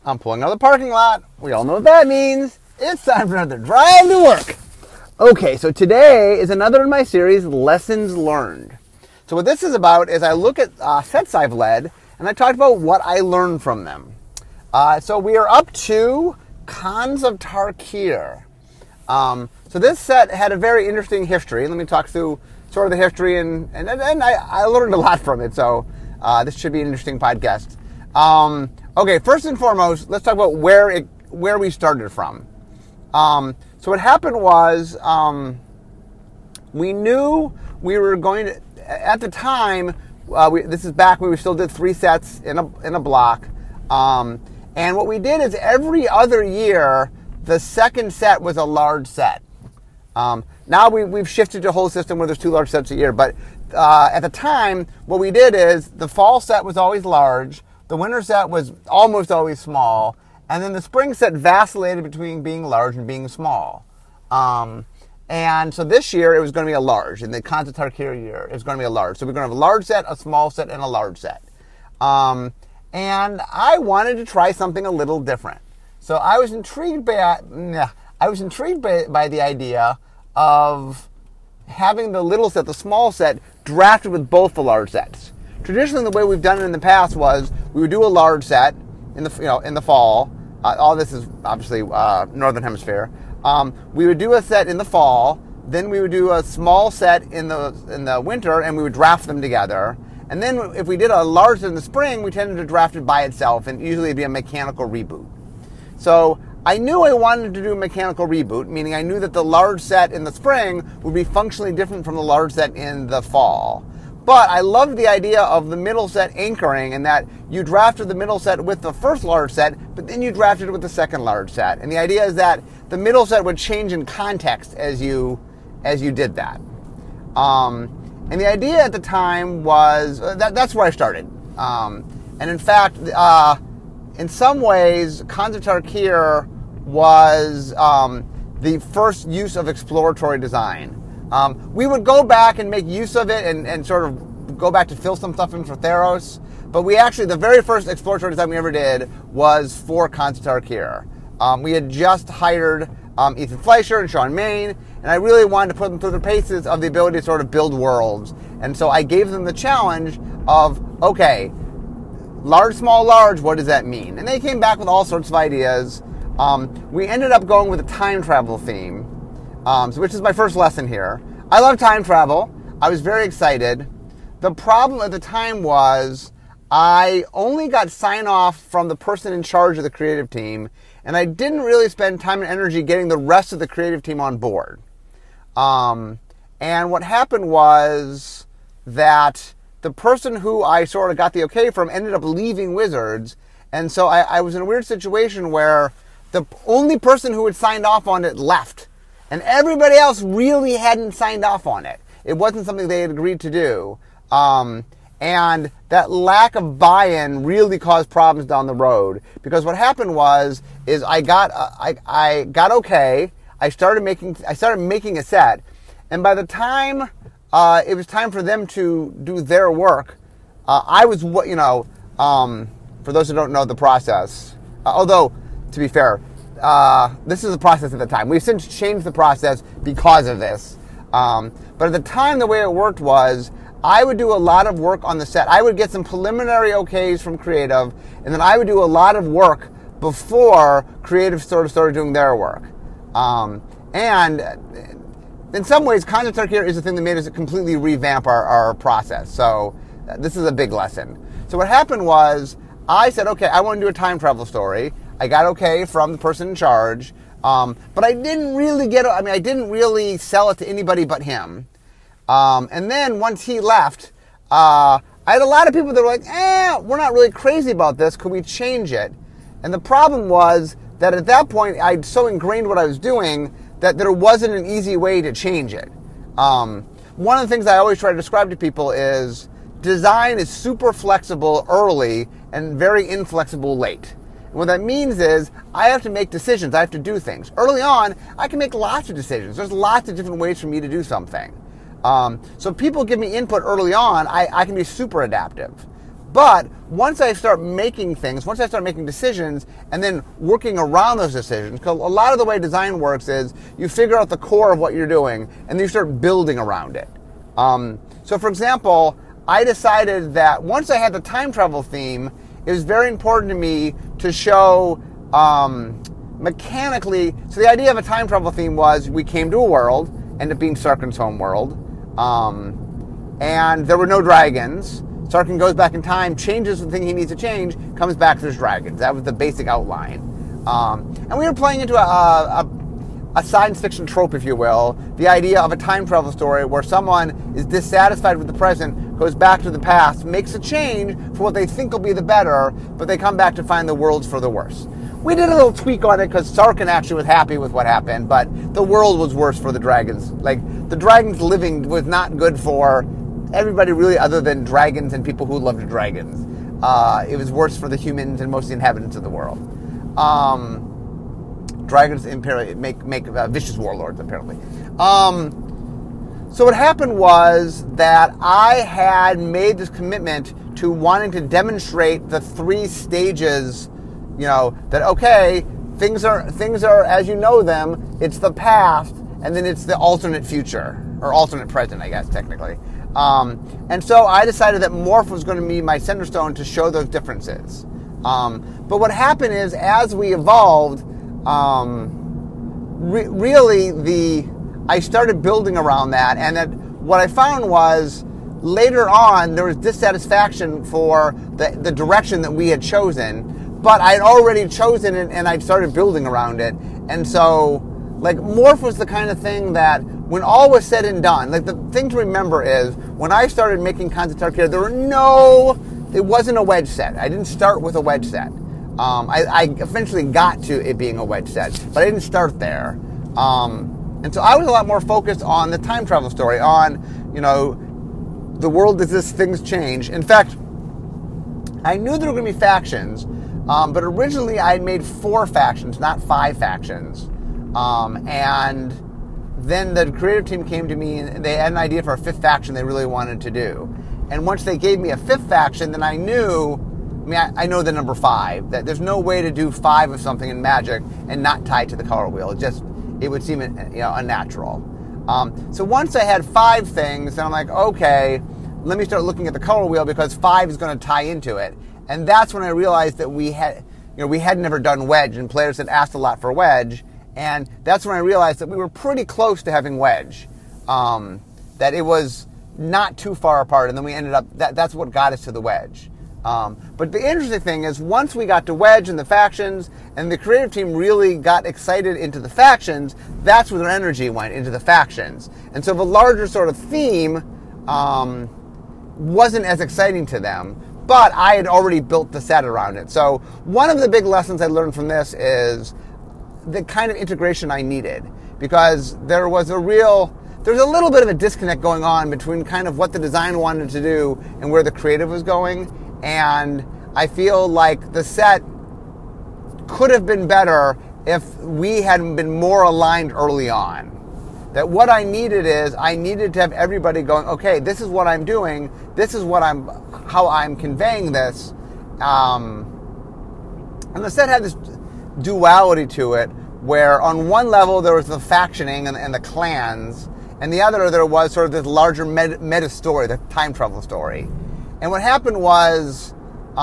I'm pulling out of the parking lot. We all know what that means. It's time for another drive to work. Okay, so today is another in my series, Lessons Learned. So what this is about is I look at sets I've led, and I talked about what I learned from them. So we are up to Khans of Tarkir. So this set had a very interesting history. Let me talk through sort of the history, and I learned a lot from it, so this should be an interesting podcast. Okay, first and foremost, let's talk about where we started from. So what happened was we knew we were going to, at the time, this is back when we still did 3 sets in a block. And what we did is every other year, the second set was a large set. Now we've shifted to a whole system where there's 2 large sets a year. But at the time, what we did is the fall set was always large. The winter set was almost always small. And then the spring set vacillated between being large and being small. And so this year, it was going to be a large. In the Khans of Tarkir year, it was going to be a large. So we're going to have a large set, a small set, and a large set. And I wanted to try something a little different. So I was intrigued by the idea of having the little set, the small set, drafted with both the large sets. Traditionally, the way we've done it in the past was we would do a large set in the fall. All this is obviously Northern Hemisphere. We would do a set in the fall, then we would do a small set in the winter, and we would draft them together. And then if we did a large set in the spring, we tended to draft it by itself, and usually it'd be a mechanical reboot. So I knew I wanted to do a mechanical reboot, meaning I knew that the large set in the spring would be functionally different from the large set in the fall. But I loved the idea of the middle set anchoring, and that you drafted the middle set with the first large set, but then you drafted it with the second large set. And the idea is that the middle set would change in context as you did that. And the idea at the time was that's where I started. And in fact, in some ways, Khans of Tarkir was the first use of exploratory design. We would go back and make use of it and sort of go back to fill some stuff in for Theros. But the very first exploratory design we ever did was for Khans of Tarkir. We had just hired Ethan Fleischer and Sean Main, and I really wanted to put them through the paces of the ability to sort of build worlds. And so I gave them the challenge of, okay, large, small, large, what does that mean? And they came back with all sorts of ideas. We ended up going with a time travel theme. Which is my first lesson here. I love time travel. I was very excited. The problem at the time was I only got sign-off from the person in charge of the creative team, and I didn't really spend time and energy getting the rest of the creative team on board. And what happened was that the person who I sort of got the okay from ended up leaving Wizards, and so I was in a weird situation where the only person who had signed off on it left. And everybody else really hadn't signed off on it. It wasn't something they had agreed to do. And that lack of buy-in really caused problems down the road. Because what happened is I got okay. I started making a set. And by the time it was time for them to do their work, I was, for those who don't know the process, although, to be fair, this is the process at the time. We've since changed the process because of this. But at the time, the way it worked was I would do a lot of work on the set. I would get some preliminary okays from creative, and then I would do a lot of work before creative sort of started doing their work. And in some ways, Khans of Tarkir is the thing that made us completely revamp our process. So this is a big lesson. So what happened was I said, okay, I want to do a time travel story. I got okay from the person in charge, but I didn't really sell it to anybody but him. And then once he left, I had a lot of people that were like, we're not really crazy about this. Could we change it? And the problem was that at that point, I'd so ingrained what I was doing that there wasn't an easy way to change it. One of the things I always try to describe to people is design is super flexible early and very inflexible late. What that means is I have to make decisions. I have to do things. Early on, I can make lots of decisions. There's lots of different ways for me to do something. So people give me input early on, I can be super adaptive. But once I start making things, once I start making decisions and then working around those decisions, because a lot of the way design works is you figure out the core of what you're doing and then you start building around it. So for example, I decided that once I had the time travel theme, it was very important to me to show mechanically. So the idea of a time travel theme was we came to a world, ended up being Sarkhan's home world, and there were no dragons. Sarkhan goes back in time, changes the thing he needs to change, comes back, there's dragons. That was the basic outline. And we were playing into a science fiction trope, if you will, the idea of a time travel story where someone is dissatisfied with the present, goes back to the past, makes a change for what they think will be the better, but they come back to find the world's for the worse. We did a little tweak on it because Sarkhan actually was happy with what happened, but the world was worse for the dragons. Like, the dragons living was not good for everybody really other than dragons and people who loved dragons. It was worse for the humans and most of the inhabitants of the world. Dragons make vicious warlords, apparently. So what happened was that I had made this commitment to wanting to demonstrate the 3 stages, that, okay, things are as you know them, it's the past, and then it's the alternate future, or alternate present, I guess, technically. And so I decided that Morph was going to be my center stone to show those differences. But what happened is, as we evolved, I started building around that, and that what I found was later on there was dissatisfaction for the direction that we had chosen, but I had already chosen it and I'd started building around it. And so, like, Morph was the kind of thing that when all was said and done, like, the thing to remember is when I started making Khans of Tarkir, it wasn't a wedge set. I didn't start with a wedge set. I eventually got to it being a wedge set, but I didn't start there. And so I was a lot more focused on the time travel story, on, the world exists, things change. In fact, I knew there were going to be factions, but originally I had made 4 factions, not 5 factions. And then the creative team came to me and they had an idea for a 5th faction they really wanted to do. And once they gave me a 5th faction, then I knew, I know the number 5, that there's no way to do 5 of something in Magic and not tie it to the color wheel. It would seem unnatural. So once I had 5 things, then I'm like, okay, let me start looking at the color wheel because 5 is going to tie into it. And that's when I realized that we had never done wedge, and players had asked a lot for wedge. And that's when I realized that we were pretty close to having wedge, that it was not too far apart, and then we ended up, that's what got us to the wedge. But the interesting thing is, once we got to wedge and the factions, and the creative team really got excited into the factions, that's where their energy went, into the factions. And so the larger sort of theme wasn't as exciting to them, but I had already built the set around it. So one of the big lessons I learned from this is the kind of integration I needed, because there's a little bit of a disconnect going on between kind of what the design wanted to do and where the creative was going. And I feel like the set could have been better if we had been more aligned early on. That what I needed to have everybody going, okay, this is what I'm doing, this is how I'm conveying this. And the set had this duality to it, where on one level there was the factioning and the clans, and the other there was sort of this larger meta story, the time travel story. And what happened was,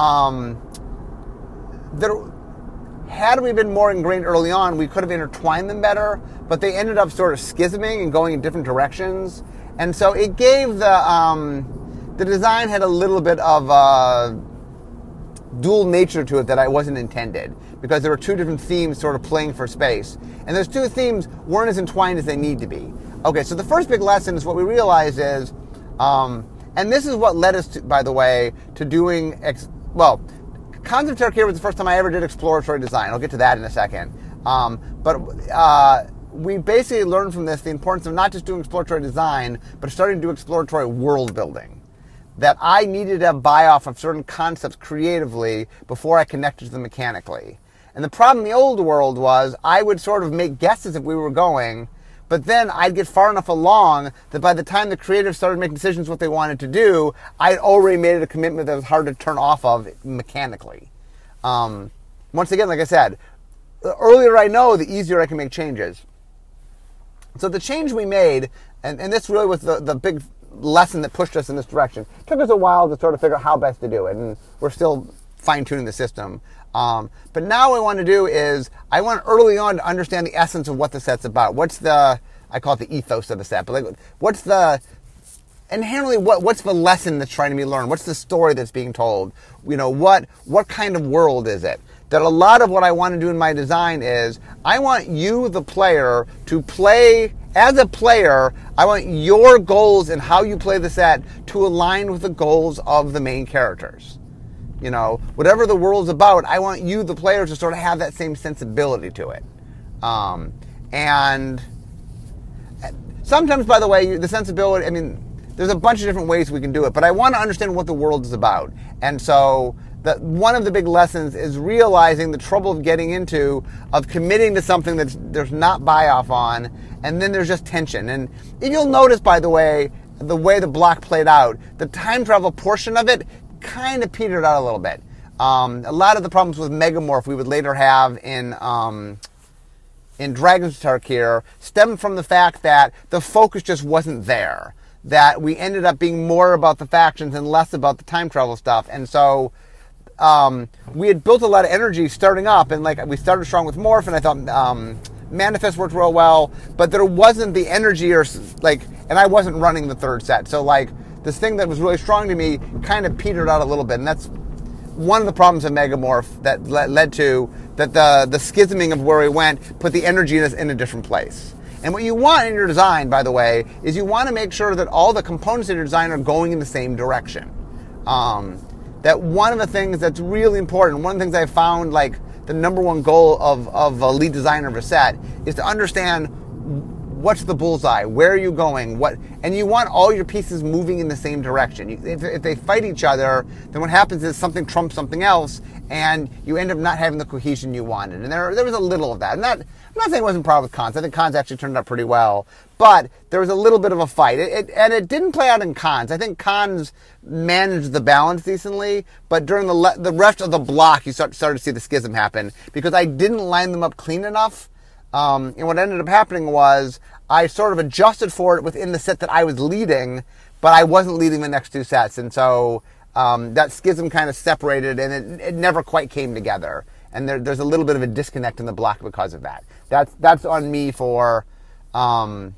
had we been more ingrained early on, we could have intertwined them better, but they ended up sort of schisming and going in different directions. And so it gave the design had a little bit of a dual nature to it that I wasn't intended, because there were 2 different themes sort of playing for space. And those 2 themes weren't as entwined as they need to be. Okay, so the first big lesson is what we realized is, and this is what led us to, by the way, to doing, Khans of Tarkir was the first time I ever did exploratory design. I'll get to that in a second. But we basically learned from this the importance of not just doing exploratory design, but starting to do exploratory world building. That I needed to buy off of certain concepts creatively before I connected to them mechanically. And the problem in the old world was I would sort of make guesses if we were going, But then I'd get far enough along that by the time the creatives started making decisions what they wanted to do, I'd already made it a commitment that was hard to turn off of mechanically. Once again, like I said, the earlier I know, the easier I can make changes. So the change we made, and this really was the big lesson that pushed us in this direction. It took us a while to sort of figure out how best to do it, and we're still fine-tuning the system. But now what I want to do is, I want early on to understand the essence of what the set's about. What's the, I call it the ethos of the set, but like, what's the, inherently, what's the lesson that's trying to be learned? What's the story that's being told? You know, what kind of world is it? That a lot of what I want to do in my design is, I want you, the player, to play, as a player, I want your goals and how you play the set to align with the goals of the main characters. You know, whatever the world's about, I want you, the player, to sort of have that same sensibility to it. And sometimes, by the way, the sensibility, I mean, there's a bunch of different ways we can do it, but I want to understand what the world is about. And so, one of the big lessons is realizing the trouble of getting into, of committing to something that there's not buy-off on, and then there's just tension. And if you'll notice, by the way the block played out, the time travel portion of it kind of petered out a little bit. A lot of the problems with Megamorph we would later have in Dragon's Tarkir stemmed from the fact that the focus just wasn't there. That we ended up being more about the factions and less about the time travel stuff. And so we had built a lot of energy starting up, and like we started strong with Morph, and I thought Manifest worked real well, but there wasn't the energy and I wasn't running the third set. So like this thing that was really strong to me kind of petered out a little bit, and that's one of the problems of Megamorph that led to that the schisming of where we went put the energy in a different place. And what you want in your design, by the way, is you want to make sure that all the components of your design are going in the same direction. That one of the things that's really important, one of the things I found, like the number one goal of a lead designer of a set, is to understand what's the bullseye, where are you going, and you want all your pieces moving in the same direction. If they fight each other, then what happens is something trumps something else, and you end up not having the cohesion you wanted. And there was a little of that. I'm not saying it wasn't a problem with Cons. I think Cons actually turned out pretty well. But there was a little bit of a fight. And it didn't play out in Cons. I think Cons managed the balance decently. But during the rest of the block, you started to see the schism happen. Because I didn't line them up clean enough. And what ended up happening was I sort of adjusted for it within the set that I was leading. But I wasn't leading the next two sets. And so that schism kind of separated. And it never quite came together. And there's a little bit of a disconnect in the block because of that. That's on me for the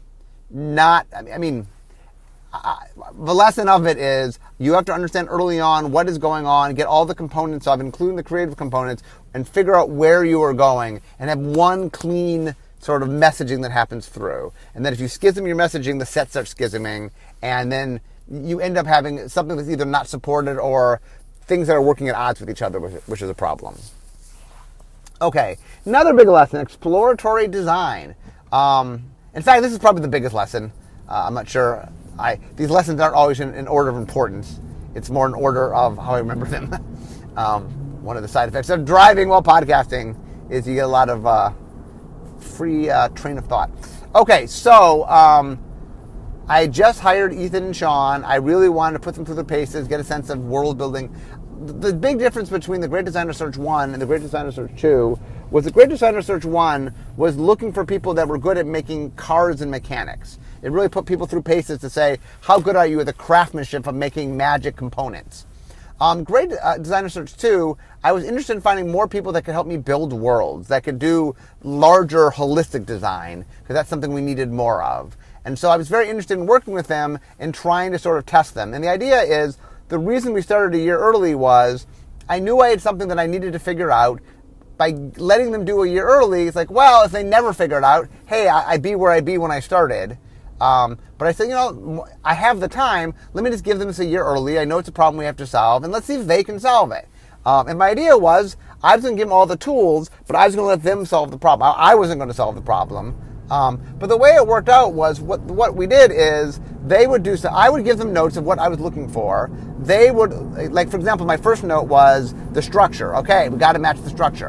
lesson of it is you have to understand early on what is going on, get all the components of, including the creative components, and figure out where you are going, and have one clean sort of messaging that happens through. And then if you schism your messaging, the set starts schisming, and then you end up having something that's either not supported or things that are working at odds with each other, which is a problem. Okay, another big lesson, exploratory design. In fact, this is probably the biggest lesson. I'm not sure. These lessons aren't always in order of importance. It's more in order of how I remember them. One of the side effects of driving while podcasting is you get a lot of free train of thought. Okay, so I just hired Ethan and Sean. I really wanted to put them through their paces, get a sense of world building. The big difference between the Great Designer Search 1 and the Great Designer Search 2 was the Great Designer Search 1 was looking for people that were good at making cards and mechanics. It really put people through paces to say, how good are you at the craftsmanship of making magic components? Great Designer Search 2, I was interested in finding more people that could help me build worlds, that could do larger holistic design, because that's something we needed more of. And so I was very interested in working with them and trying to sort of test them. And the idea is, the reason we started a year early was I knew I had something that I needed to figure out. By letting them do a year early, it's like, well, if they never figure it out, hey, I'd be where I'd be when I started. But I said, I have the time. Let me just give them this a year early. I know it's a problem we have to solve, and let's see if they can solve it. And my idea was I was going to give them all the tools, but I was going to let them solve the problem. I wasn't going to solve the problem. But the way it worked out was what we did is they would do so. I would give them notes of what I was looking for. They would, like, for example, my first note was the structure. Okay, we got to match the structure.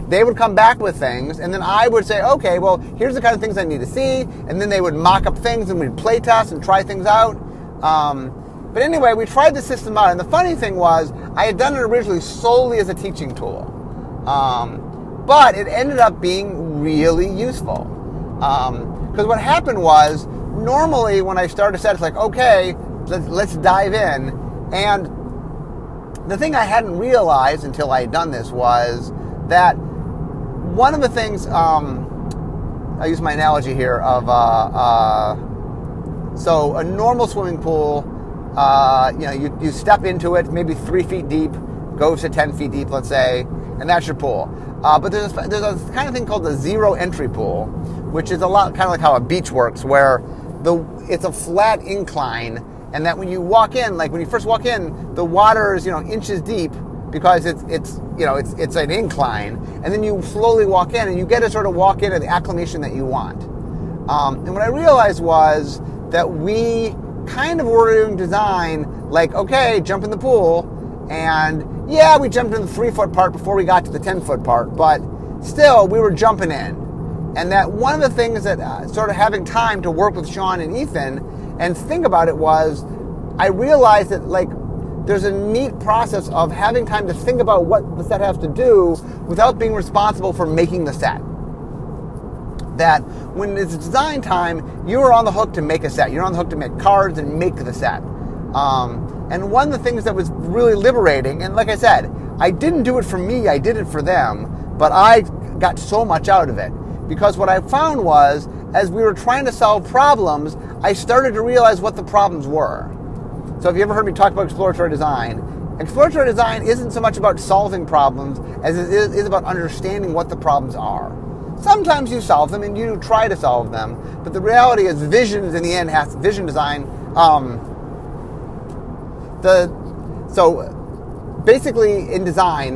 they would come back with things, and then I would say, okay, well, here's the kind of things I need to see, and then they would mock up things, and we'd play test and try things out. But anyway, we tried the system out, and the funny thing was, I had done it originally solely as a teaching tool. But it ended up being really useful. Because what happened was, normally when I started a set, it's like, okay, let's dive in. And the thing I hadn't realized until I had done this was that one of the things, I'll use my analogy here of, so a normal swimming pool, you step into it, maybe 3 feet deep, goes to 10 feet deep, let's say, and that's your pool. But there's a kind of thing called the zero entry pool, which is a lot kind of like how a beach works, where it's a flat incline, and that when you walk in, like when you first walk in, the water is inches deep because it's an incline, and then you slowly walk in, and you get to sort of walk in at the acclimation that you want. And what I realized was that we kind of were doing design like, okay, jump in the pool, and yeah, we jumped in the 3-foot part before we got to the 10-foot part, but still, we were jumping in. And that one of the things that sort of having time to work with Sean and Ethan and think about it was, I realized that there's a neat process of having time to think about what the set has to do without being responsible for making the set. That when it's design time, you are on the hook to make a set. You're on the hook to make cards and make the set. And one of the things that was really liberating, and like I said, I didn't do it for me, I did it for them, but I got so much out of it. Because what I found was, as we were trying to solve problems, I started to realize what the problems were. So if you ever heard me talk about exploratory design isn't so much about solving problems as it is about understanding what the problems are. Sometimes you solve them and you try to solve them, but the reality is vision in the end has vision design. So basically in design,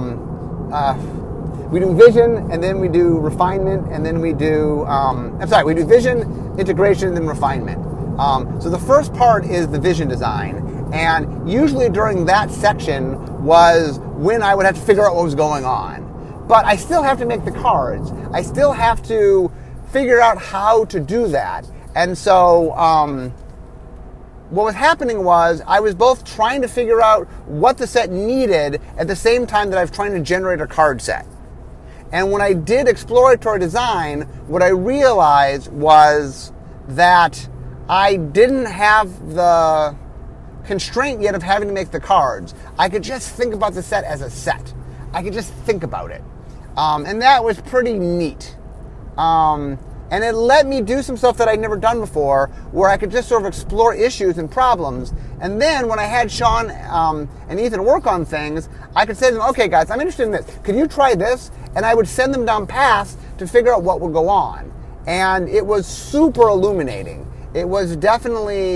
we do vision, and then we do refinement, and then we do, we do vision, integration, and then refinement. So the first part is the vision design, and usually during that section was when I would have to figure out what was going on. But I still have to make the cards. I still have to figure out how to do that. And so what was happening was I was both trying to figure out what the set needed at the same time that I was trying to generate a card set. And when I did exploratory design, what I realized was that I didn't have the constraint yet of having to make the cards. I could just think about the set as a set. I could just think about it. And that was pretty neat. And it let me do some stuff that I'd never done before, where I could just sort of explore issues and problems. And then when I had Sean and Ethan work on things, I could say to them, okay, guys, I'm interested in this. Could you try this? And I would send them down paths to figure out what would go on. And it was super illuminating. It was definitely,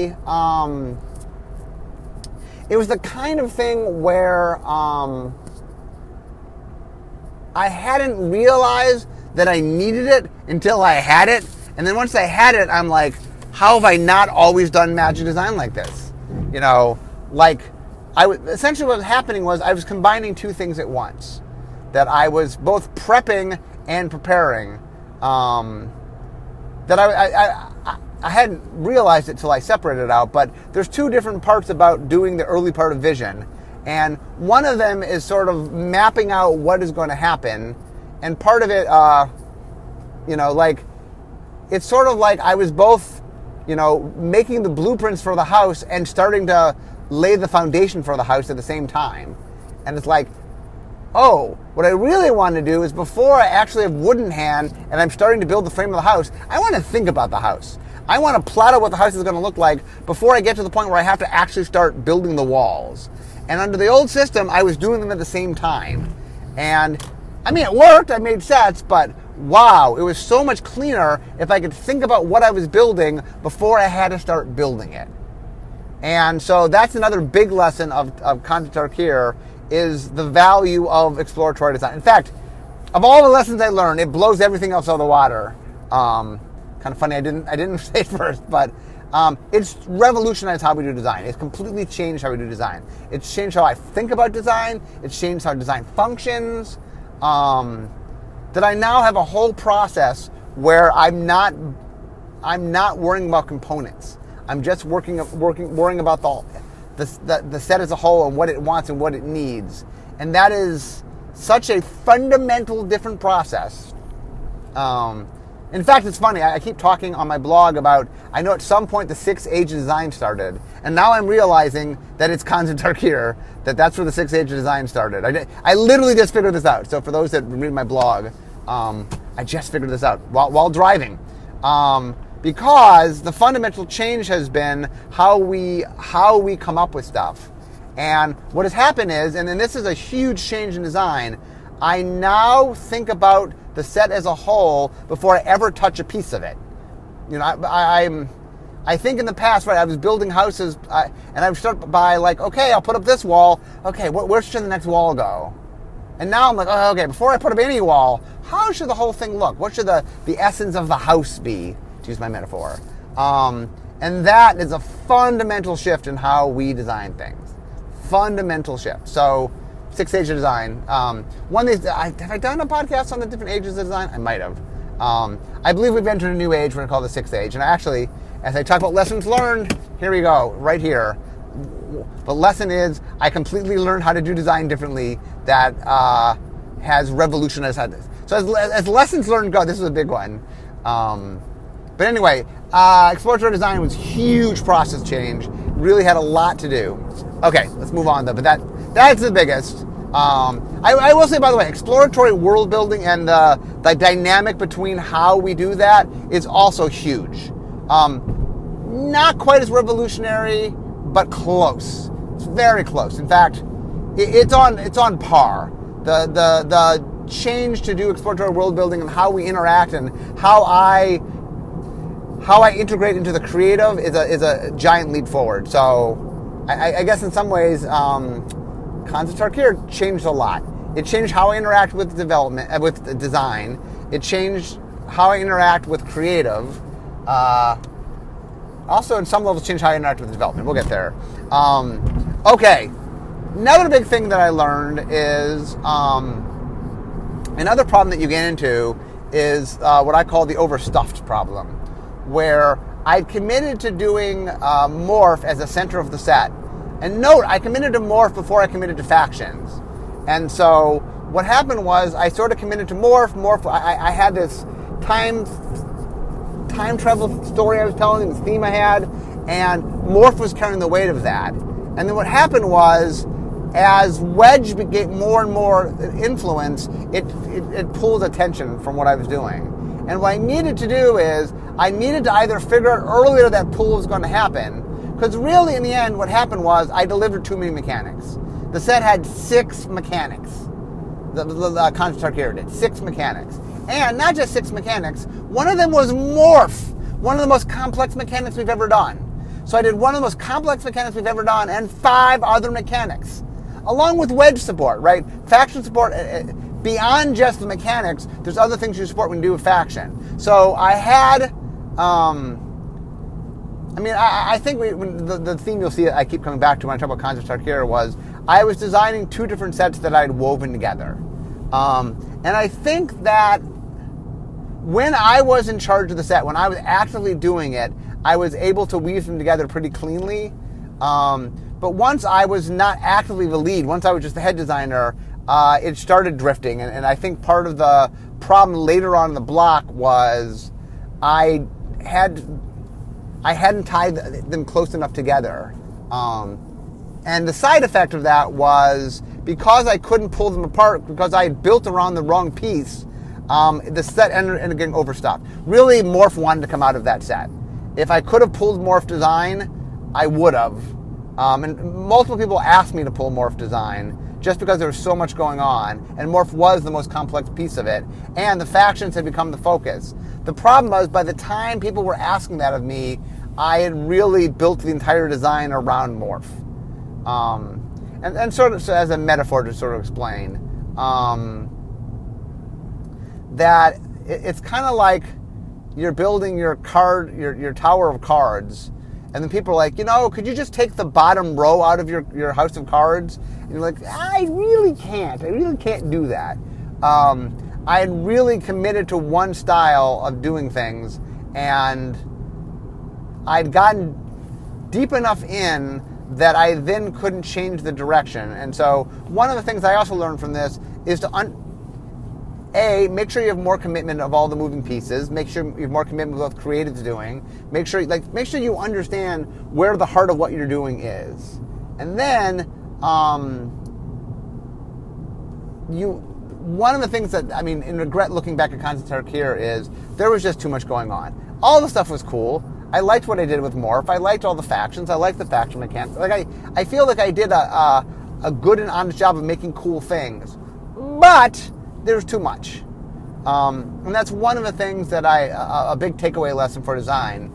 it was the kind of thing where I hadn't realized that I needed it until I had it. And then once I had it, I'm like, how have I not always done magic design like this? Essentially what was happening was I was combining two things at once. That I was both prepping and preparing. That I hadn't realized it till I separated it out, but there's two different parts about doing the early part of vision. And one of them is sort of mapping out what is going to happen. And part of it, it's sort of like I was both, making the blueprints for the house and starting to lay the foundation for the house at the same time. And it's like, oh, what I really want to do is before I actually have wood in hand and I'm starting to build the frame of the house, I want to think about the house. I want to plot out what the house is going to look like before I get to the point where I have to actually start building the walls. And under the old system, I was doing them at the same time. And it worked, I made sets, but wow, it was so much cleaner if I could think about what I was building before I had to start building it. And so that's another big lesson of Content Arc here, is the value of exploratory design. In fact, of all the lessons I learned, it blows everything else out of the water. Kind of funny, I didn't say it first, but it's revolutionized how we do design. It's completely changed how we do design. It's changed how I think about design. It's changed how design functions. that I now have a whole process where I'm not worrying about components. I'm just worrying about the set as a whole and what it wants and what it needs. And that is such a fundamental different process. In fact, it's funny. I keep talking on my blog about, I know at some point the 6 Age of Design started, and now I'm realizing that it's Kanza Tarkir, that's where the 6 Age of Design started. I literally just figured this out. So for those that read my blog, I just figured this out while driving. Because the fundamental change has been how we come up with stuff. And what has happened is, and then this is a huge change in design, I now think about the set as a whole before I ever touch a piece of it. You know, I think in the past, right, I was building houses, and I would start by like, okay, I'll put up this wall. Okay, where should the next wall go? And now I'm like, oh, okay, before I put up any wall, how should the whole thing look? What should the essence of the house be, to use my metaphor? And that is a fundamental shift in how we design things. Fundamental shift. So, 6 Ages of Design. One of these, have I done a podcast on the different ages of design? I might have. I believe we've entered a new age. We're going to call it the 6th age. And actually, as I talk about lessons learned, here we go, right here. The lesson is I completely learned how to do design differently that has revolutionized how this. So as lessons learned go, this is a big one. But anyway, exploratory design was a huge process change. Really had a lot to do. Okay, let's move on though. But that's the biggest. I will say, by the way, exploratory world building and the dynamic between how we do that is also huge. Not quite as revolutionary, but close. It's very close. In fact, it's on par. The change to do exploratory world building and how we interact and how I integrate into the creative is a giant leap forward. So I guess in some ways, Kanza Tarkir changed a lot. It changed how I interact with development, with design. It changed how I interact with creative. Also, in some levels, changed how I interact with development. We'll get there. Okay. Another big thing that I learned is another problem that you get into is what I call the overstuffed problem, where I'd committed to doing morph as a center of the set. And note, I committed to morph before I committed to factions. And so what happened was I sort of committed to morph. I had this time travel story I was telling, this theme I had, and morph was carrying the weight of that. And then what happened was, as wedge became more and more influence, it pulled attention from what I was doing. And what I needed to do is, I needed to either figure out earlier that pull was going to happen, because really in the end what happened was I delivered too many mechanics. The set had 6 mechanics. The Kanza Tarkir did 6 mechanics. And not just 6 mechanics, one of them was morph, one of the most complex mechanics we've ever done. So I did one of the most complex mechanics we've ever done and 5 other mechanics, along with wedge support, right? Faction support, beyond just the mechanics, there's other things you support when you do a faction. So I had, I think the theme you'll see I keep coming back to when I talk about Kanza Tarkir was I was designing 2 different sets that I had woven together. And I think that when I was in charge of the set, when I was actively doing it, I was able to weave them together pretty cleanly. But once I was not actively the lead, once I was just the head designer, it started drifting. And I think part of the problem later on in the block was I hadn't tied them close enough together. And the side effect of that was, because I couldn't pull them apart, because I had built around the wrong piece, the set ended up getting overstuffed. Really, morph wanted to come out of that set. If I could have pulled morph design, I would have. And multiple people asked me to pull morph design just because there was so much going on, and morph was the most complex piece of it, and the factions had become the focus. The problem was, by the time people were asking that of me, I had really built the entire design around morph. And sort of, so as a metaphor to sort of explain, that it's kind of like you're building your tower of cards, and then people are like, could you just take the bottom row out of your house of cards? And you're like, I really can't do that. I had really committed to one style of doing things, and I'd gotten deep enough in that I then couldn't change the direction. And so one of the things I also learned from this is to make sure you have more commitment of all the moving pieces. Make sure you have more commitment with what creative's doing. Make sure you understand where the heart of what you're doing is. And then one of the things that, in regret looking back at Concept Tarkir is there was just too much going on. All the stuff was cool. I liked what I did with Morph. I liked all the factions. I liked the faction mechanics. I feel like I did a good and honest job of making cool things. But there's too much. And that's one of the things that a big takeaway lesson for design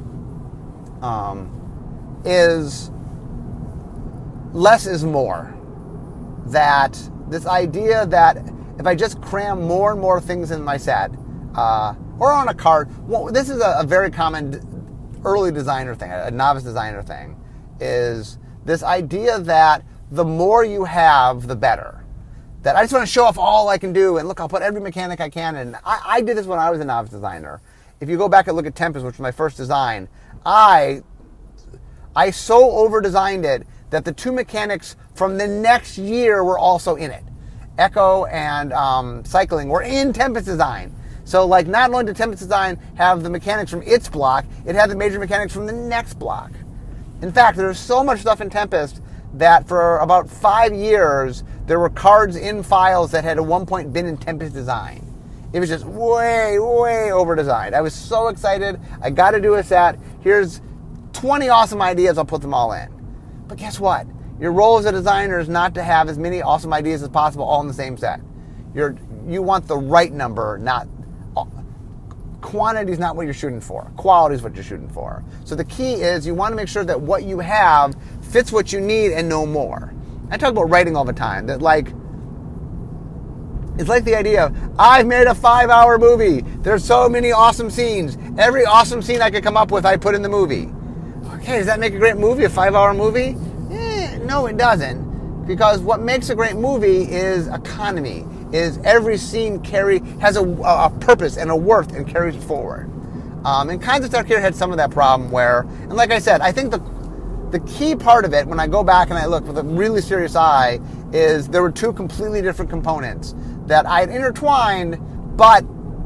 is less is more. That this idea that if I just cram more and more things in my set, or on a card, this is a very common early designer thing, a novice designer thing, is this idea that the more you have, the better. That I just want to show off all I can do, and look, I'll put every mechanic I can in. I did this when I was a novice designer. If you go back and look at Tempest, which was my first design, I so over-designed it that the two mechanics from the next year were also in it. Echo and Cycling were in Tempest design. So not only did Tempest design have the mechanics from its block, it had the major mechanics from the next block. In fact, there's so much stuff in Tempest that for about 5 years, there were cards in files that had at one point been in Tempest design. It was just way, way over-designed. I was so excited. I got to do a set. Here's 20 awesome ideas. I'll put them all in. But guess what? Your role as a designer is not to have as many awesome ideas as possible all in the same set. You want the right number, not... Quantity is not what you're shooting for. Quality is what you're shooting for. So the key is you want to make sure that what you have fits what you need and no more. I talk about writing all the time. That it's like the idea of, I've made a 5-hour movie. There's so many awesome scenes. Every awesome scene I could come up with, I put in the movie. Okay, does that make a great movie, a 5-hour movie? No, it doesn't. Because what makes a great movie is economy. Is every scene has a purpose and a worth and carries it forward. And Concept Tarkir had some of that problem where, and like I said, I think the key part of it, when I go back and I look with a really serious eye, is there were two completely different components that I had intertwined, but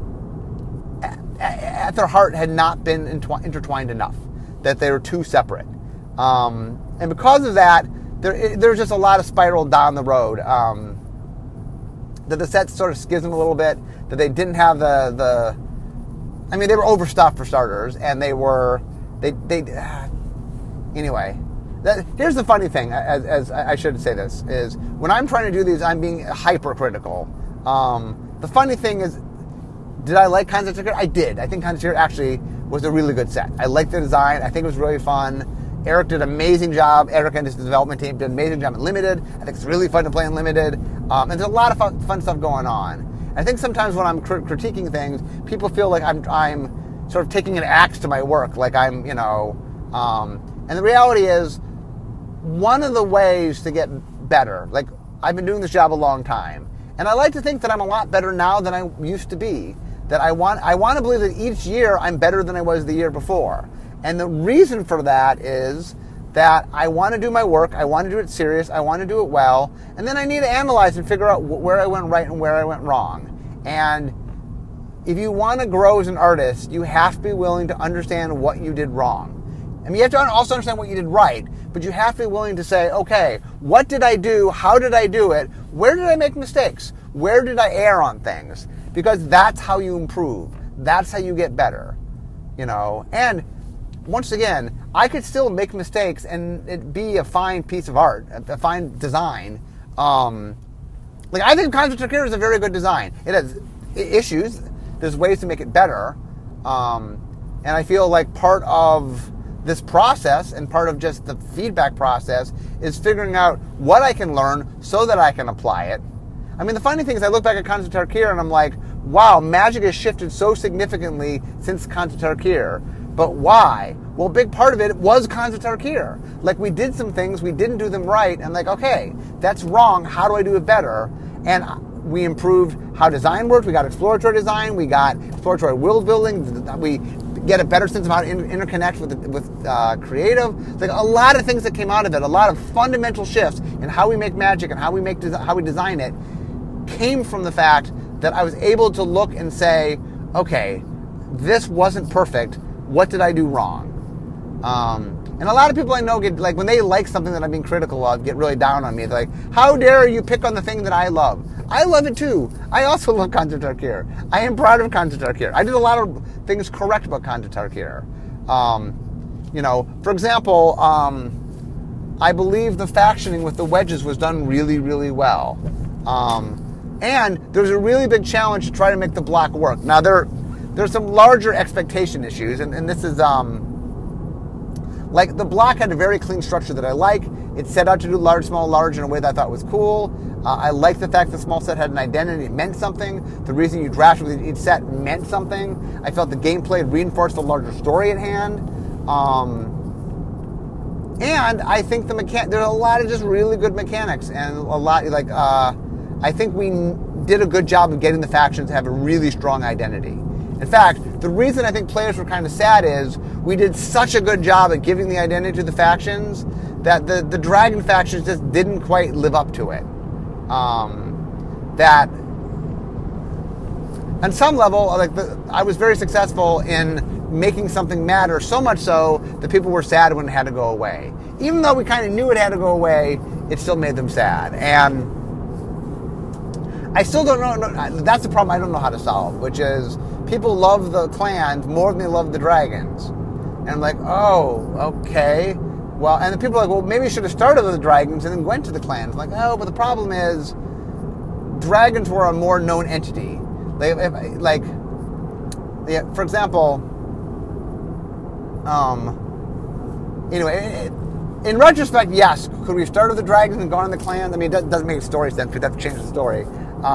at their heart had not been intertwined enough, that they were too separate. And because of that, there's just a lot of spiral down the road. That the sets sort of schismed a little bit, that they didn't have they were overstuffed for starters, and anyway. Here's the funny thing, as I should say this, is when I'm trying to do these, I'm being hypercritical. The funny thing is, did I like Concept Tarkir? I did. I think Concept Tarkir actually was a really good set. I liked the design. I think it was really fun. Eric did an amazing job. Eric and his development team did an amazing job at Limited. I think it's really fun to play in Limited. And there's a lot of fun stuff going on. I think sometimes when I'm critiquing things, people feel like I'm sort of taking an axe to my work. Like and the reality is, one of the ways to get better, I've been doing this job a long time, and I like to think that I'm a lot better now than I used to be. That I want to believe that each year I'm better than I was the year before. And the reason for that is that I want to do my work, I want to do it serious, I want to do it well, and then I need to analyze and figure out where I went right and where I went wrong. And if you want to grow as an artist, you have to be willing to understand what you did wrong. You have to also understand what you did right, but you have to be willing to say, okay, what did I do? How did I do it? Where did I make mistakes? Where did I err on things? Because that's how you improve. That's how you get better. And once again, I could still make mistakes and it be a fine piece of art, a fine design. I think Concept Tarkir is a very good design. It has issues. There's ways to make it better. And I feel like part of this process and part of just the feedback process is figuring out what I can learn so that I can apply it. The funny thing is I look back at Concept Tarkir and I'm like, wow, Magic has shifted so significantly since Concept Tarkir. But why? Well, a big part of it was Concept Tarkir. We did some things, we didn't do them right, and okay, that's wrong, how do I do it better? And we improved how design worked. We got exploratory design. We got exploratory world building. We get a better sense of how to interconnect with creative. Like a lot of things that came out of it, a lot of fundamental shifts in how we make Magic and how we design it, came from the fact that I was able to look and say, okay, this wasn't perfect. What did I do wrong? And a lot of people I know get, like, when they like something that I'm being critical of, get really down on me. They're like, how dare you pick on the thing that I love? I love it too. I also love Khans of Tarkir. I am proud of Khans of Tarkir. I did a lot of things correct about Khans of Tarkir. For example, I believe the factioning with the wedges was done really, really well. And there was a really big challenge to try to make the block work. Now, there's some larger expectation issues, and this is... like, the block had a very clean structure that I like. It set out to do large, small, large in a way that I thought was cool. I liked the fact that small set had an identity. It meant something. The reason you drafted with each set meant something. I felt the gameplay reinforced the larger story at hand. And I think there's a lot of just really good mechanics. And a lot, I think we did a good job of getting the factions to have a really strong identity. In fact, the reason I think players were kind of sad is we did such a good job at giving the identity to the factions that the Dragon factions just didn't quite live up to it. That, on some level, I was very successful in making something matter, so much so that people were sad when it had to go away. Even though we kind of knew it had to go away, it still made them sad. And I still don't know, that's the problem I don't know how to solve, which is people love the clans more than they love the dragons. And I'm like, oh, okay. Well, and the people are like, well, maybe you should have started with the dragons and then went to the clans. I'm like, oh, but the problem is dragons were a more known entity. For example, anyway, in retrospect, yes, could we have started with the dragons and gone to the clans? I mean, it doesn't make story sense because that change the story.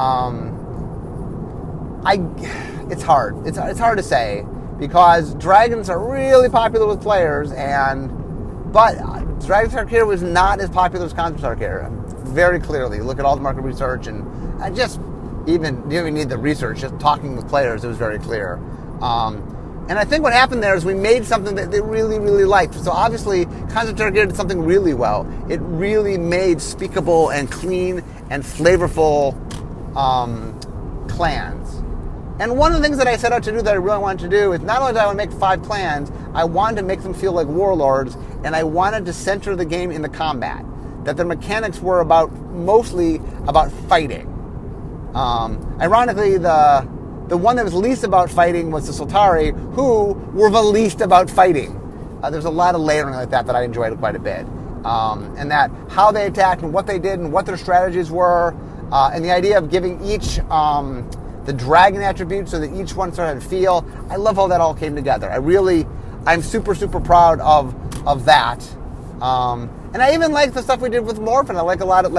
It's hard. It's hard to say because dragons are really popular with players, but Dragons of Tarkir was not as popular as Khans of Tarkir. Very clearly, look at all the market research, and you don't even need the research. Just talking with players, it was very clear. And I think what happened there is we made something that they really, really liked. So obviously, Khans of Tarkir did something really well. It really made speakable and clean and flavorful clans. And one of the things that I set out to do that I really wanted to do is not only did I want to make 5 clans, I wanted to make them feel like warlords, and I wanted to center the game in the combat. That the mechanics were mostly about fighting. Ironically, the one that was least about fighting was the Soltari, who were the least about fighting. There's a lot of layering like that I enjoyed quite a bit. And that how they attacked and what they did and what their strategies were, and the idea of giving each the dragon attributes so that each one sort of had a feel. I love how that all came together. I'm super, super proud of that. And I even like the stuff we did with Morphin. I like a lot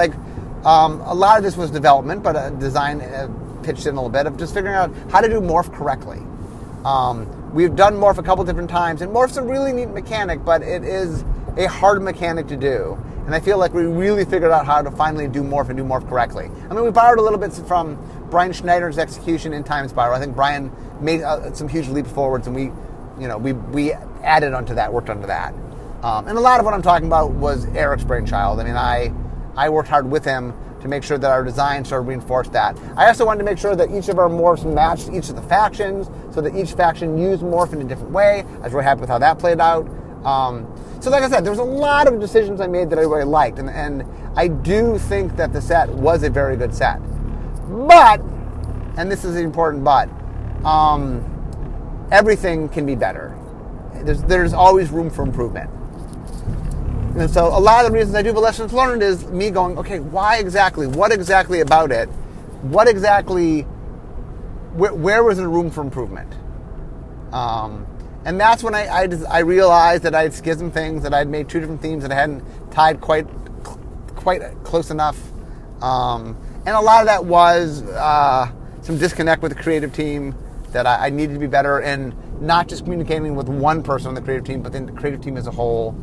of this was development, but design pitched in a little bit of just figuring out how to do Morph correctly. We've done Morph a couple different times, and Morph's a really neat mechanic, but it is a hard mechanic to do. And I feel like we really figured out how to finally do Morph and do Morph correctly. I mean, we borrowed a little bit from Brian Schneider's execution in Time Spiral. I think Brian made some huge leaps forwards, and we added onto that, worked onto that. And a lot of what I'm talking about was Eric's brainchild. I mean, I worked hard with him to make sure that our design sort of reinforced that. I also wanted to make sure that each of our morphs matched each of the factions, so that each faction used morph in a different way. I was really happy with how that played out. So like I said, there was a lot of decisions I made that I really liked, and I do think that the set was a very good set. But, and this is an important but, everything can be better. There's always room for improvement. And so a lot of the reasons I do the lessons learned is me going, okay, why exactly? What exactly about it? What exactly, where was there room for improvement? And that's when I realized that I had schismed things, that I'd made 2 different themes that I hadn't tied quite close enough. And a lot of that was some disconnect with the creative team, that I needed to be better in not just communicating with one person on the creative team, but then the creative team as a whole.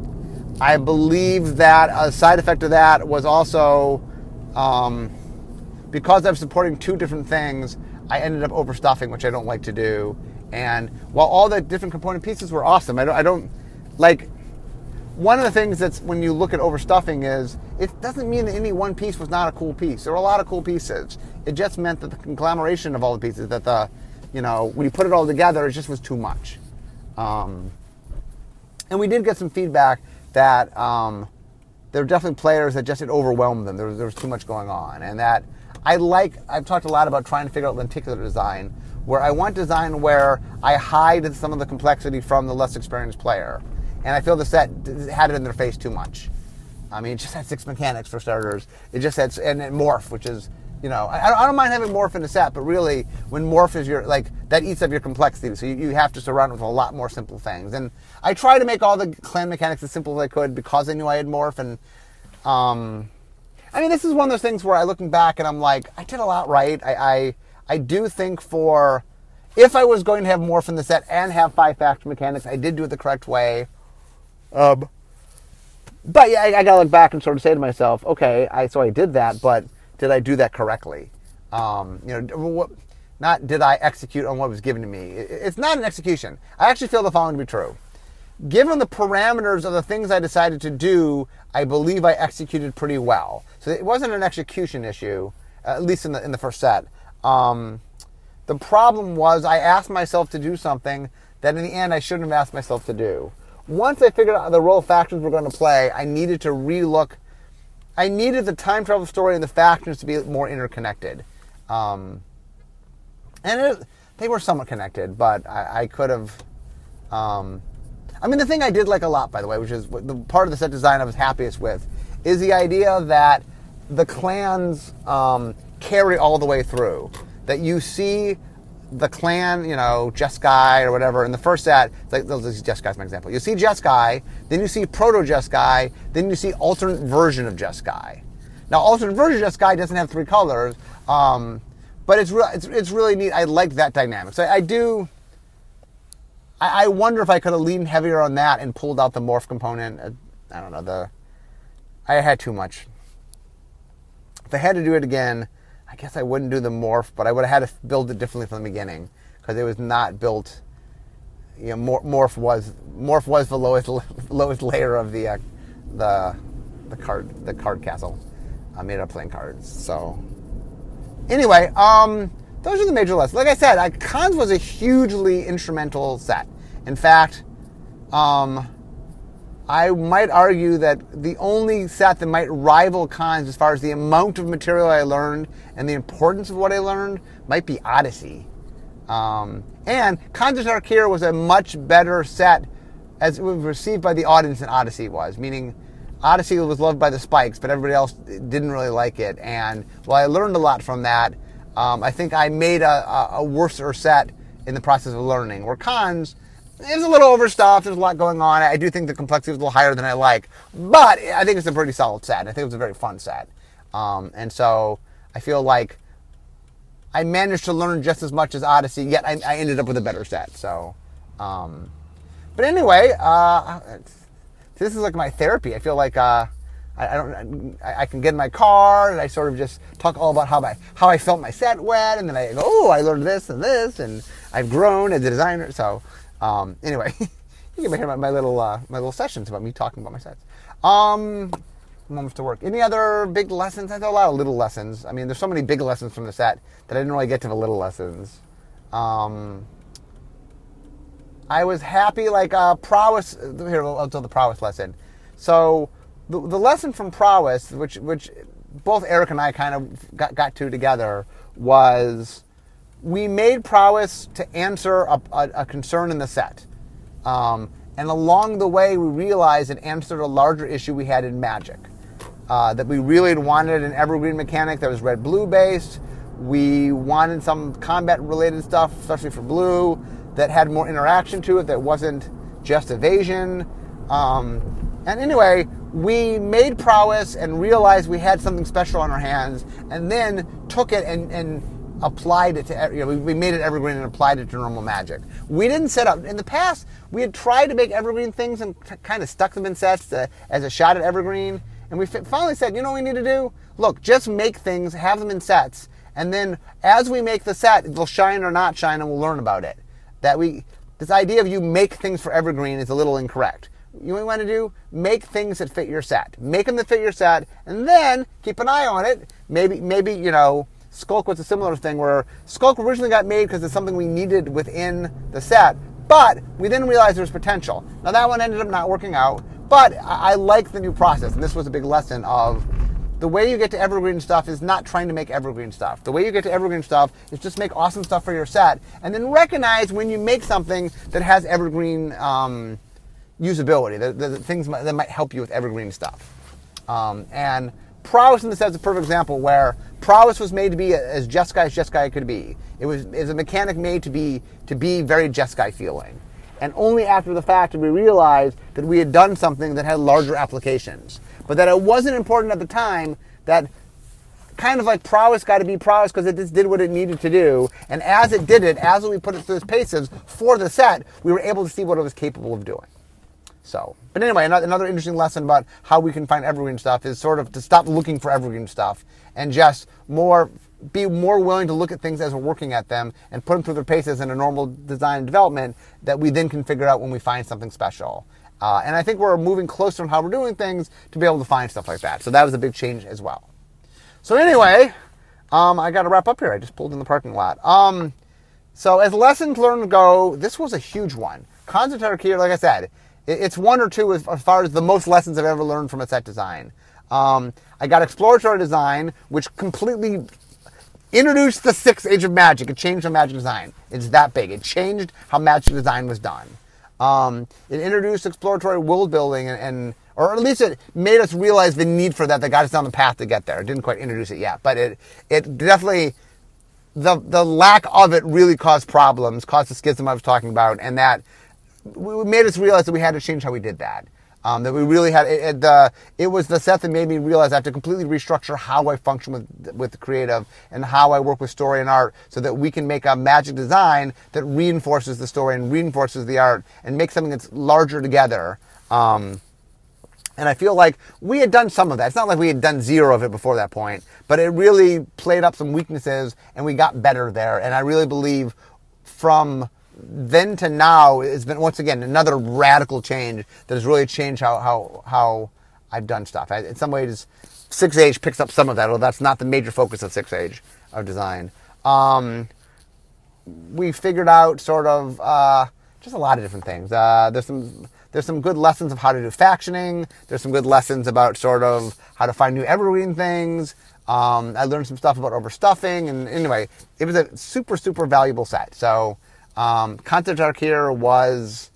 I believe that a side effect of that was also because I'm supporting two different things, I ended up overstuffing, which I don't like to do. And while all the different component pieces were awesome, I don't like. One of the things that's when you look at overstuffing is it doesn't mean that any one piece was not a cool piece. There were a lot of cool pieces. It just meant that the conglomeration of all the pieces, that when you put it all together, it just was too much. And we did get some feedback that there were definitely players that just it overwhelmed them. There was too much going on, and that I've talked a lot about trying to figure out lenticular design, where I want design where I hide some of the complexity from the less experienced player. And I feel the set had it in their face too much. I mean, it just had 6 mechanics for starters. It just had, and morph, which is, I don't mind having morph in the set, but really, when morph is that eats up your complexity. So you have to surround it with a lot more simple things. And I try to make all the clan mechanics as simple as I could because I knew I had morph. And, this is one of those things where looking back and I'm like, I did a lot right. I do think if I was going to have morph in the set and have 5 factor mechanics, I did do it the correct way. But yeah, I gotta look back and sort of say to myself, okay, so I did that, but did I do that correctly? Not did I execute on what was given to me. It's not an execution. I actually feel the following to be true. Given the parameters of the things I decided to do, I believe I executed pretty well. So it wasn't an execution issue, at least in the first set. The problem was I asked myself to do something that in the end I shouldn't have asked myself to do. Once I figured out the role factions were going to play, I needed to relook. I needed the time travel story and the factions to be more interconnected. They were somewhat connected, but I could have... the thing I did like a lot, by the way, which is the part of the set design I was happiest with, is the idea that the clans carry all the way through. That you see the clan, Jeskai or whatever, in the first set, Jeskai is my example. You see Jeskai, then you see Proto-Jeskai, then you see alternate version of Jeskai. Now, alternate version of Jeskai doesn't have 3 colors, but it's really neat. I like that dynamic. So I wonder if I could have leaned heavier on that and pulled out the morph component. I don't know. I had too much. If I had to do it again, I guess I wouldn't do the morph, but I would have had to build it differently from the beginning because it was not built. Morph was the lowest layer of the card castle made up playing cards. So anyway, those are the major lessons. Like I said, Khans was a hugely instrumental set. In fact, I might argue that the only set that might rival Khans as far as the amount of material I learned and the importance of what I learned might be Odyssey. And Khans of Tarkir was a much better set as it was received by the audience than Odyssey was, meaning Odyssey was loved by the Spikes, but everybody else didn't really like it. And while I learned a lot from that, I think I made a worser set in the process of learning. Where Khans, it was a little overstuffed. There's a lot going on. I do think the complexity was a little higher than I like. But I think it's a pretty solid set. I think it was a very fun set. And so I feel like I managed to learn just as much as Odyssey, yet I ended up with a better set. So, but anyway, this is like my therapy. I feel like I can get in my car and I sort of just talk all about how I felt my set went, and then I go, oh, I learned this, and I've grown as a designer. So anyway, you can hear my little sessions about me talking about my sets. Moments to work. Any other big lessons? I had a lot of little lessons. I mean, there's so many big lessons from the set that I didn't really get to the little lessons. I was happy, prowess. Here, I'll tell the prowess lesson. So the lesson from prowess, which both Eric and I kind of got to together, was we made prowess to answer a concern in the set. And along the way, we realized it answered a larger issue we had in Magic. That we really wanted an evergreen mechanic that was red-blue based. We wanted some combat-related stuff, especially for blue, that had more interaction to it, that wasn't just evasion. And anyway, we made prowess and realized we had something special on our hands, and then took it and applied it to, we made it evergreen and applied it to normal Magic. We didn't set up, in the past, we had tried to make evergreen things and kind of stuck them in sets as a shot at evergreen, And we finally said, you know what we need to do? Look, just make things, have them in sets, and then as we make the set, they'll shine or not shine, and we'll learn about it. This idea of you make things for evergreen is a little incorrect. You know what you want to do? Make things that fit your set. Make them that fit your set, and then keep an eye on it. Maybe Skulk was a similar thing where Skulk originally got made because it's something we needed within the set, but we didn't realize there was potential. Now that one ended up not working out, but I like the new process, and this was a big lesson of the way you get to evergreen stuff is not trying to make evergreen stuff. The way you get to evergreen stuff is just make awesome stuff for your set, and then recognize when you make something that has evergreen usability, the things that might help you with evergreen stuff. And Prowess in the set is a perfect example where Prowess was made to be as Jeskai could be. It was a mechanic made to be very Jeskai feeling. And only after the fact did we realize that we had done something that had larger applications. But that it wasn't important at the time, that kind of like Prowess got to be Prowess because it just did what it needed to do. And as it did it, as we put it through its paces for the set, we were able to see what it was capable of doing. So, but anyway, another interesting lesson about how we can find evergreen stuff is sort of to stop looking for evergreen stuff and just be more willing to look at things as we're working at them and put them through their paces in a normal design and development that we then can figure out when we find something special. And I think we're moving closer on how we're doing things to be able to find stuff like that. So that was a big change as well. So anyway, I got to wrap up here. I just pulled in the parking lot. So as lessons learned go, this was a huge one. Concentrator Keyer, like I said, it's one or two as far as the most lessons I've ever learned from a set design. I got exploratory design, which completely introduced the 6th Age of Magic. It changed how Magic design. It's that big. It changed how Magic design was done. It introduced exploratory world building, or at least it made us realize the need for that got us down the path to get there. It didn't quite introduce it yet, but it definitely, the lack of it really caused problems, caused the schism I was talking about, and that made us realize that we had to change how we did that. That we really had, it was the set that made me realize I have to completely restructure how I function with the creative and how I work with story and art so that we can make a Magic design that reinforces the story and reinforces the art and make something that's larger together. And I feel like we had done some of that. It's not like we had done zero of it before that point, but it really played up some weaknesses and we got better there. And I really believe from then to now, it's been, once again, another radical change that has really changed how I've done stuff. In some ways, 6th Age picks up some of that, although that's not the major focus of 6th Age of design. We figured out sort of just a lot of different things. There's some good lessons of how to do factioning. There's some good lessons about sort of how to find new evergreen things. I learned some stuff about overstuffing, and anyway, it was a super, super valuable set. So Concentrator Keyer was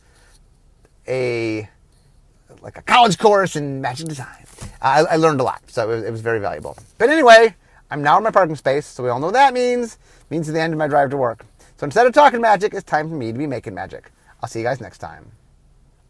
like a college course in Magic design. I learned a lot, so it was very valuable. But anyway, I'm now in my parking space, so we all know what that means. It means the end of my drive to work. So instead of talking magic, it's time for me to be making magic. I'll see you guys next time.